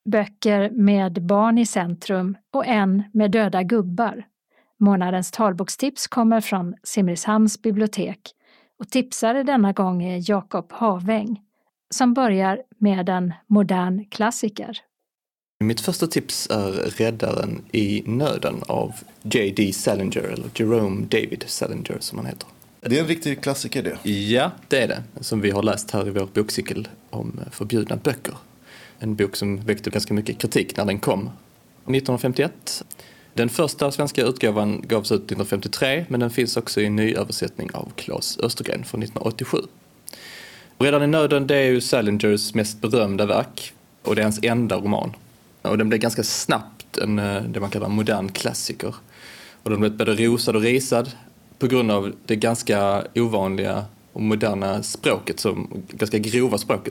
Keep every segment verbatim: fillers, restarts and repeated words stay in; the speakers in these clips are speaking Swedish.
böcker med barn i centrum och en med döda gubbar. Månadens talbokstips kommer från Simrishamns bibliotek och tipsare denna gång är Jakob Haväng som börjar med en modern klassiker. Mitt första tips är Räddaren i nöden av J D Salinger, eller Jerome David Salinger som han heter. Det är en riktig klassiker det. Ja, det är det. Som vi har läst här i vår bokcykel om förbjudna böcker. En bok som väckte ganska mycket kritik när den kom. nittonhundrafemtioett. Den första svenska utgåvan gavs ut nittonhundrafemtiotre, men den finns också i en ny översättning av Claes Östergren från nittonhundraåttiosju. Redan i nöden, det är ju Salingers mest berömda verk och det är hans enda roman. Och den blev ganska snabbt en, det man kallar modern klassiker. Och den blev både rosad och risad på grund av det ganska ovanliga och moderna språket, som ganska grova språket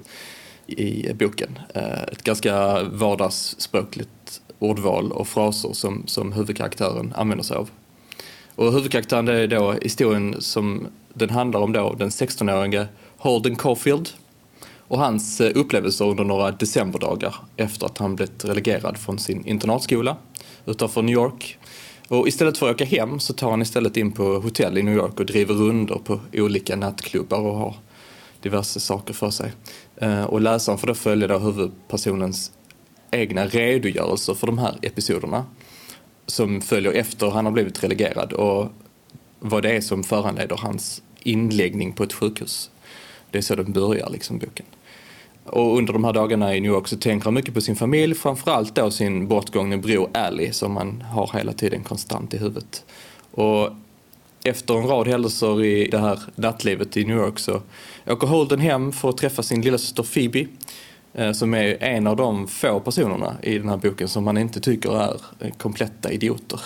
i boken. Ett ganska vardagsspråkligt ordval och fraser som, som huvudkaraktären använder sig av. Och huvudkaraktären, det är då historien som den handlar om då, den sextonårige Holden Caulfield och hans upplevelser under några decemberdagar efter att han blivit relegerad från sin internatskola utanför New York. Och istället för att åka hem så tar han istället in på hotell i New York och driver runder på olika nattklubbar och har diverse saker för sig. Och läsaren får då följa då huvudpersonens egna redogörelser för de här episoderna som följer efter han har blivit relegerad och vad det är som föranleder hans inläggning på ett sjukhus. Det är så den börjar liksom boken. Och under de här dagarna i New York så tänker han mycket på sin familj, framförallt då sin bortgångne bror Ali som han har hela tiden konstant i huvudet. Och efter en rad händelser i det här nattlivet i New York så åker Holden hem för att träffa sin lilla syster Phoebe som är en av de få personerna i den här boken som man inte tycker är kompletta idioter.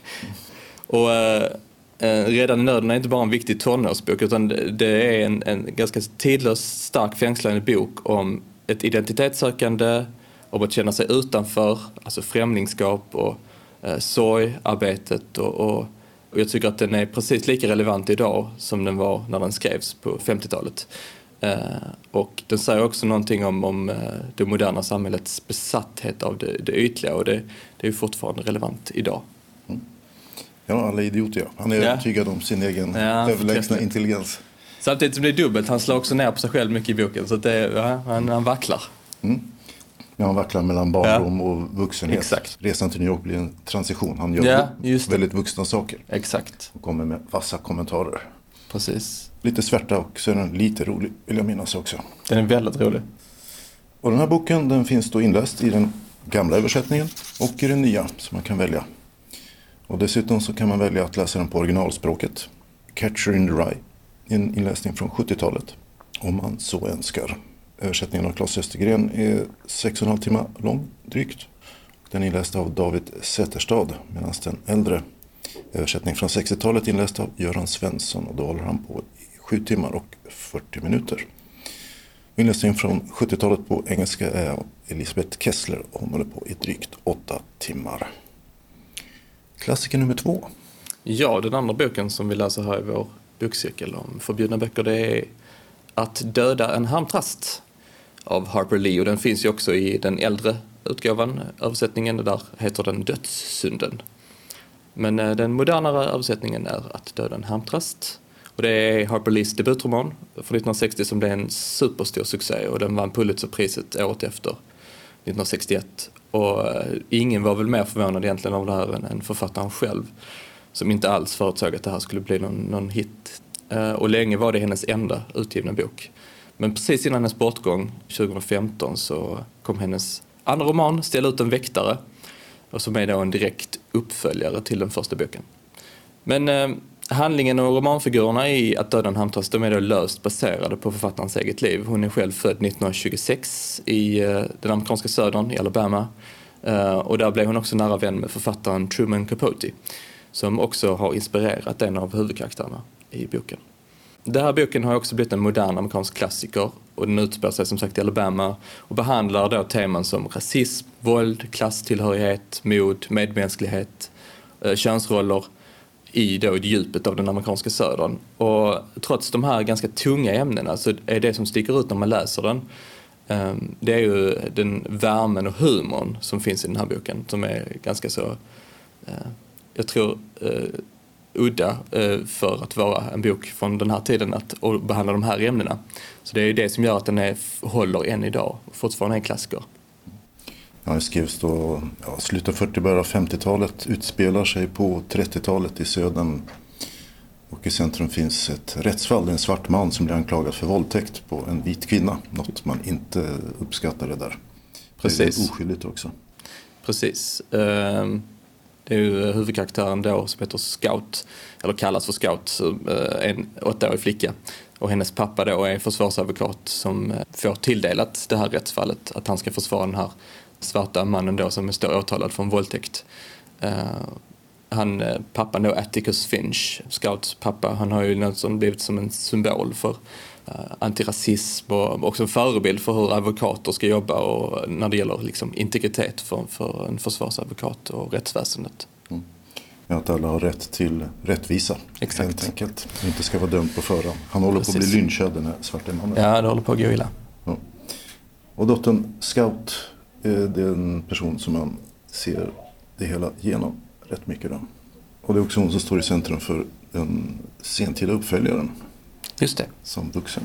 Och eh, redan i nöden är inte bara en viktig tonårsbok utan det är en, en ganska tidlös, stark, fängslande bok om ett identitetssökande, om att känna sig utanför, alltså främlingskap och eh, sorgarbetet och, och, och jag tycker att den är precis lika relevant idag som den var när den skrevs på femtiotalet. Uh, och den säger också någonting om, om uh, det moderna samhällets besatthet av det, det ytliga och det, det är ju fortfarande relevant idag. Mm. Ja, alla idioter. Han är ja. övertygad om sin egen ja, överlägsna intelligens. Samtidigt som det är dubbelt, han slår också ner på sig själv mycket i boken så att det, ja, han, han vacklar. Mm. Ja, han vacklar mellan barndom ja. och vuxenhet. Exakt. Resan till New York blir en transition. Han gör ja, just väldigt vuxna saker. Exakt. Och kommer med vassa kommentarer. Precis. Lite svärta och så är den lite rolig, vill jag minnas också. Den är väldigt rolig. Och den här boken den finns då inläst i den gamla översättningen och i den nya som man kan välja. Och dessutom så kan man välja att läsa den på originalspråket. Catcher in the Rye, en inläsning från sjuttiotalet, om man så önskar. Översättningen av Claes Östergren är sex och en halv timme lång, drygt. Den är inläst av David Zetterstad, medan den äldre översättning från sextiotalet inläst av Göran Svensson och då håller han på i sju timmar och fyrtio minuter. Inläsningen från sjuttiotalet på engelska är av Elisabeth Kessler och hon håller på i drygt åtta timmar. Klassiker nummer två. Ja, den andra boken som vi läser här i vår bokcirkel om förbjudna böcker, det är Att döda en hamtrast av Harper Lee och den finns ju också i den äldre utgåvan, översättningen, där heter den Dödssynden. Men den modernare översättningen är Att döda en hamtrast. Och det är Harper Lees debutroman från nittonhundrasextio som blev en superstor succé och den vann Pulitzerpriset året efter, nittonhundrasextioett. Och ingen var väl mer förvånad egentligen av det här än författaren själv som inte alls förutsåg att det här skulle bli någon, någon hit. Och länge var det hennes enda utgivna bok. Men precis innan hennes bortgång tjugohundrafemton så kom hennes andra roman Ställ ut en väktare och som är då en direkt uppföljare till den första boken. Men eh, handlingen och romanfigurerna i Att döda en hamtrast, de är då löst baserade på författarens eget liv. Hon är själv född nittonhundratjugosex i eh, den amerikanska södern i Alabama. Eh, och där blev hon också nära vän med författaren Truman Capote som också har inspirerat en av huvudkaraktärerna i boken. Den här boken har också blivit en modern amerikansk klassiker och den utspelar sig som sagt i Alabama och behandlar då teman som rasism, våld, klasstillhörighet, mod, medmänsklighet, eh, könsroller i då djupet av den amerikanska södern. Och trots de här ganska tunga ämnena så är det som sticker ut när man läser den Det är ju den värmen och humorn som finns i den här boken som är ganska så, jag tror, udda för att vara en bok från den här tiden att och behandla de här ämnena. Så det är det som gör att den är, håller än idag och fortfarande är en klassiker. Ja, det skrevs då ja, slutet av fyrtio, början av femtiotalet, utspelar sig på trettiotalet i södern. Och i centrum finns ett rättsfall, en svart man som blir anklagad för våldtäkt på en vit kvinna. Något man inte uppskattade där. Precis. Det är oskyldigt också. Precis. Det är ju huvudkaraktären då som heter Scout, eller kallas för Scout, en åttaårig flicka. Och hennes pappa då är försvarsadvokat som får tilldelat det här rättsfallet. Att han ska försvara den här svarta mannen då som står åtalad för en våldtäkt. Han, pappan då, Atticus Finch, Scouts pappa, han har ju nästan blivit som en symbol för uh, antirasism och också en förebild för hur advokater ska jobba och när det gäller liksom integritet för, för en försvarsadvokat och rättsväsendet. Mm. Ja, att alla har rätt till rättvisa. Exakt. Helt enkelt. Inte ska vara dömd på förhand. Han håller Precis. på att bli lynchad, den här svarta mannen. Ja, det håller på att gå illa. Ja. Och dottern Scout är den person som man ser det hela genom rätt mycket då. Och det är också hon som står i centrum för den sentida uppföljaren. Just det. Som vuxen.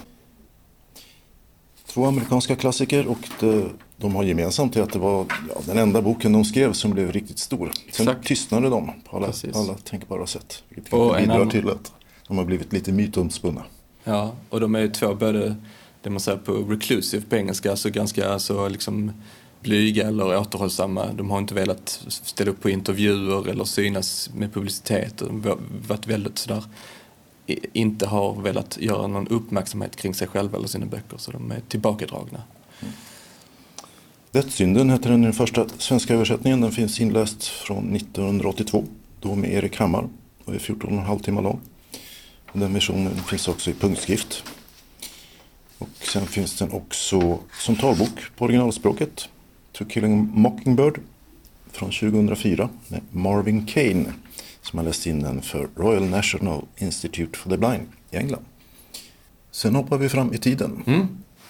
Två amerikanska klassiker och det, de har gemensamt till att det var ja, den enda boken de skrev som blev riktigt stor. Sen Exakt. tystnade de på alla, alla tänkbara sätt. Vilket och bidrar annan... till att de har blivit lite mytomspunna. Ja, och de är ju två både, det man säger på reclusive på engelska, alltså ganska alltså liksom blyga eller återhållsamma. De har inte velat ställa upp på intervjuer eller synas med publicitet. De har varit väldigt sådär, inte har velat göra någon uppmärksamhet kring sig själva eller sina böcker, så de är tillbakadragna. Mm. Dödssynden heter den, den första svenska översättningen. Den finns inläst från nittonhundraåttiotvå, då med Erik Hammar, och är fjorton och en halv timme lång. Den versionen finns också i punktskrift. Och sen finns den också som talbok på originalspråket. To Kill a Mockingbird från tjugohundrafyra med Marvin Kane som har läst in den för Royal National Institute for the Blind i England. Sen hoppar vi fram i tiden. Mm.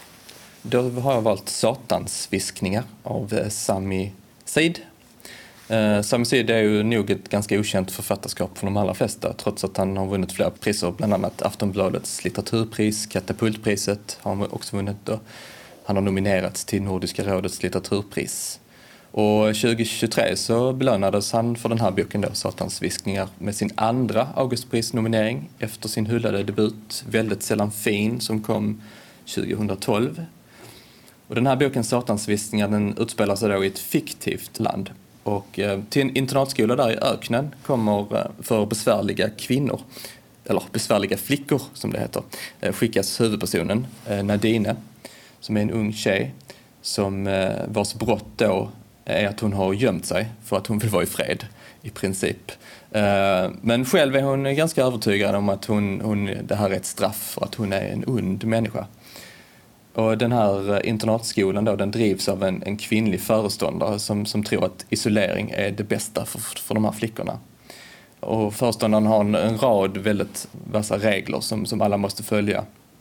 Då har jag valt Satansviskningar av Sami Said. Uh, Sami Said är ju nog ett ganska okänt författarskap för de allra flesta, trots att han har vunnit flera priser, bland annat Aftonbladets litteraturpris, Katapultpriset har han också vunnit då. Han har nominerats till Nordiska rådets litteraturpris. Och tjugohundratjugotre så belönades han för den här boken då, Satansviskningar, med sin andra Augustprisnominering efter sin hyllade debut Väldigt sällan fin som kom tjugohundratolv. Och den här boken Satansviskningar, den utspelar sig då i ett fiktivt land. Och eh, till en internatskola där i öknen kommer eh, för besvärliga kvinnor, eller besvärliga flickor som det heter, eh, skickas huvudpersonen eh, Nadine, som är en ung tjej som eh, vars brott då är att hon har gömt sig för att hon vill vara i fred i princip. Eh, men själv är hon ganska övertygad om att hon, hon, det här är ett straff för att hon är en ond människa. Och den här internatskolan då, den drivs av en, en kvinnlig föreståndare som, som tror att isolering är det bästa för, för de här flickorna. Och föreståndaren har en, en rad väldigt vassa regler som, som alla måste följa.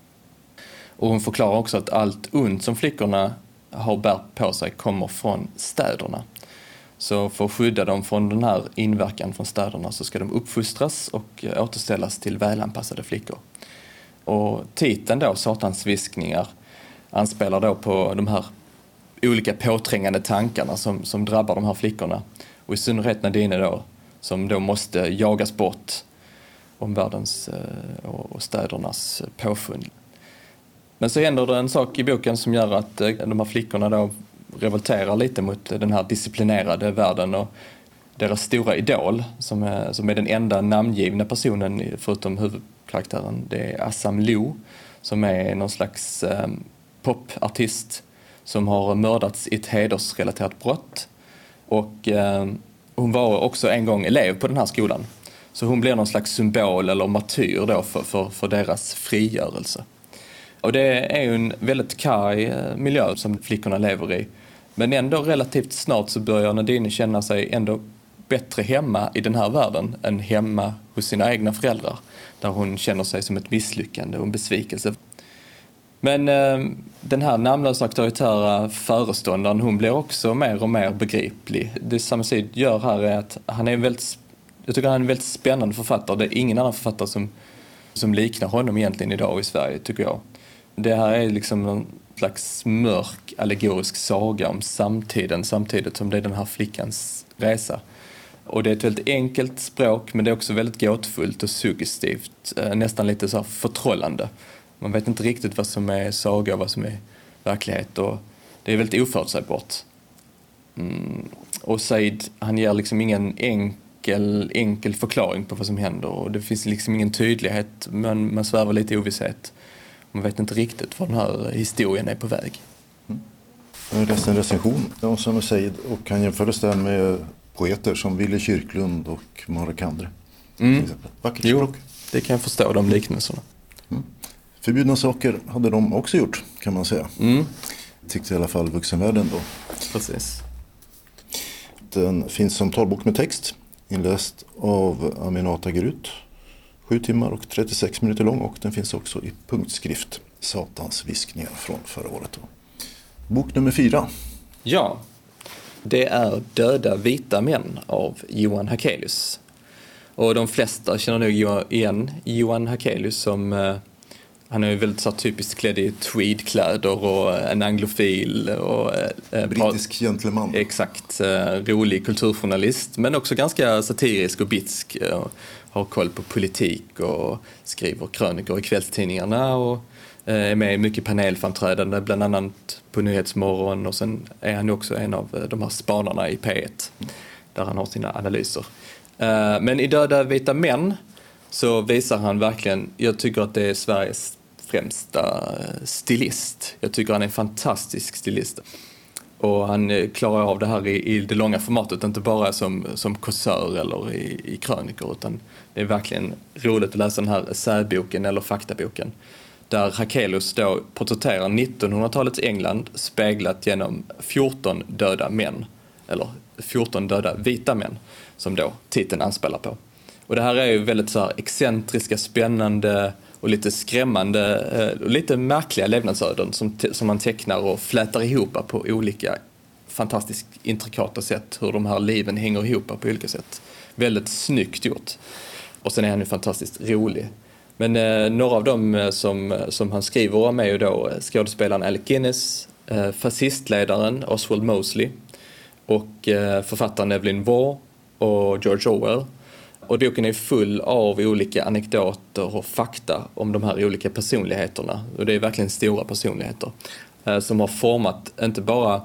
Och hon förklarar också att allt ont som flickorna har bär på sig kommer från städerna. Så för att skydda dem från den här inverkan från städerna så ska de uppfostras och återställas till välanpassade flickor. Och titeln då, Satansviskningar, anspelar då på de här olika påträngande tankarna som, som drabbar de här flickorna. Och i synnerhet Nadine då, som då måste jagas bort om världens och städernas påfund. Men så händer det en sak i boken som gör att de här flickorna då revolterar lite mot den här disciplinerade världen, och deras stora idol, som är, som är den enda namngivna personen förutom huvudkaraktären, det är Assam Lo, som är någon slags eh, popartist som har mördats i ett hedersrelaterat brott. Och eh, hon var också en gång elev på den här skolan. Så hon blir någon slags symbol eller martyr då för, för, för deras frigörelse. Och det är ju en väldigt karg miljö som flickorna lever i. Men ändå relativt snart så börjar Nadine känna sig ändå bättre hemma i den här världen än hemma hos sina egna föräldrar. Där hon känner sig som ett misslyckande och en besvikelse. Men eh, den här namnlösa auktoritära föreståndaren, hon blir också mer och mer begriplig. Det Sami Said gör här är att han är en väldigt, jag tycker han är en väldigt spännande författare. Det är ingen annan författare som, som liknar honom egentligen idag i Sverige, tycker jag. Det här är liksom en slags mörk allegorisk saga om samtiden, samtidigt som det är den här flickans resa. Och det är ett väldigt enkelt språk, men det är också väldigt gåtfullt och suggestivt, nästan lite så här förtrollande. Man vet inte riktigt vad som är saga och vad som är verklighet, och det är väldigt oförutsägbart. Mm. Och Said, han ger liksom ingen enkel, enkel förklaring på vad som händer, och det finns liksom ingen tydlighet, men man svävar lite i ovisshet. Man vet inte riktigt var den här historien är på väg. Mm. Jag läste en recension om Sami Said och kan jämföras där med poeter som Wille Kyrklund och Marek Andre. Mm. Vackert jo, språk. Det kan jag förstå, de liknelserna. Mm. Förbjudna saker hade de också gjort, kan man säga. Mm. Tyckte i alla fall vuxenvärlden då. Precis. Den finns som talbok med text, inläst av Aminata Gerut. Sju timmar och trettiosex minuter lång, och den finns också i punktskrift. Satans viskningar från förra året. Bok nummer fyra. Ja, det är Döda vita män av Johan Hakelius. Och de flesta känner nog igen Johan Hakelius som eh, han är ju väldigt så typiskt klädd i tweedkläder och en anglofil och eh, brittisk gentleman. Exakt, eh, rolig kulturjournalist, men också ganska satirisk och bitsk. Eh, har koll på politik och skriver krönikor i kvällstidningarna och eh, är med i mycket panelframträdande, bland annat på Nyhetsmorgon, och sen är han också en av de här spanarna i P ett där han har sina analyser. Eh, men i Döda vita män så visar han verkligen, jag tycker att det är Sveriges främsta stilist. Jag tycker han är en fantastisk stilist. Och han klarar av det här i, i det långa formatet, inte bara som, som kåsör eller i, i krönikor, utan det är verkligen roligt att läsa den här essäboken eller faktaboken. Där Hakelius då porträtterar nittonhundratalets England speglat genom fjorton döda män, eller fjorton döda vita män, som då titeln anspelar på. Och det här är ju väldigt så här excentriska, spännande och lite skrämmande och lite märkliga levnadsöden som, som man tecknar och flätar ihop på olika fantastiskt intrikata sätt, hur de här liven hänger ihop på olika sätt. Väldigt snyggt gjort. Och sen är han ju fantastiskt rolig. Men eh, några av dem som, som han skriver om är ju då skådespelaren Alec Guinness, eh, fascistledaren Oswald Mosley och eh, författaren Evelyn Waugh och George Orwell. Och boken är full av olika anekdoter och fakta om de här olika personligheterna. Och det är verkligen stora personligheter eh, som har format inte bara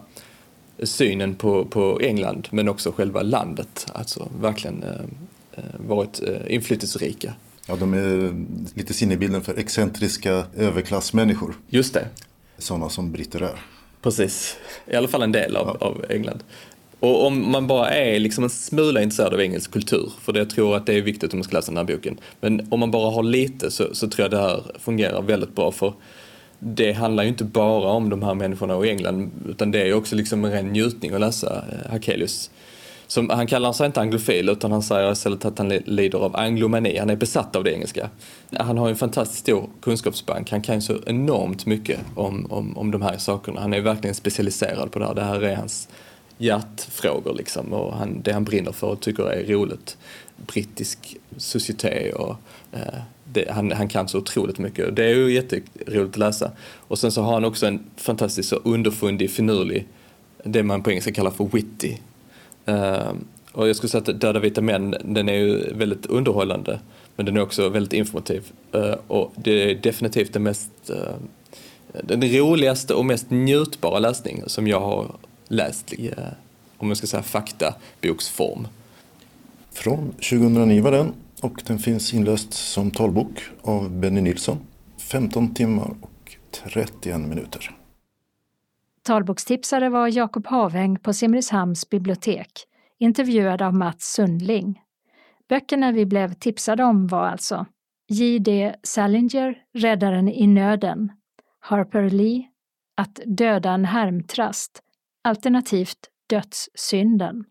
synen på, på England, men också själva landet. Alltså verkligen eh, varit eh, inflytelserika. Ja, de är lite sinnebilden för excentriska överklassmänniskor. Just det. Sådana som britter är. Precis. I alla fall en del av, ja. av England. Och om man bara är liksom en smula intresserad av engelsk kultur, för det jag tror att det är viktigt om man ska läsa den här boken. Men om man bara har lite så, så tror jag det här fungerar väldigt bra, för det handlar ju inte bara om de här människorna i England, utan det är ju också liksom en ren njutning att läsa Hakelius. Som, han kallar sig inte anglofil, utan han säger istället att han lider av anglomani. Han är besatt av det engelska. Han har en fantastiskt stor kunskapsbank. Han kan så enormt mycket om, om, om de här sakerna. Han är verkligen specialiserad på det här. Det här är hans hjärtfrågor liksom, och han, det han brinner för och tycker är roligt. Brittisk societé och eh, det, han, han kan så otroligt mycket. Det är ju jätteroligt att läsa. Och sen så har han också en fantastisk så underfundig, finurlig, det man på engelska kallar för witty. Uh, och jag skulle säga att Döda vita män, den är ju väldigt underhållande, men den är också väldigt informativ. Uh, och det är definitivt den mest uh, den roligaste och mest njutbara läsning som jag har läst i, uh, om man ska säga faktaboksform. Från tjugohundranio var den, och den finns inläst som talbok av Benny Nilsson. femton timmar och trettioen minuter. Talbokstipsare var Jakob Haveng på Simrishamns bibliotek, intervjuad av Mats Sundling. Böckerna vi blev tipsade om var alltså J D Salinger, Räddaren i nöden, Harper Lee, Att döda en härmtrast, alternativt Dödssynden,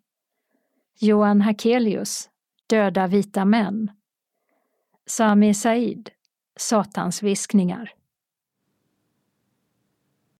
Johan Hakelius, Döda vita män, Sami Said, Satans viskningar.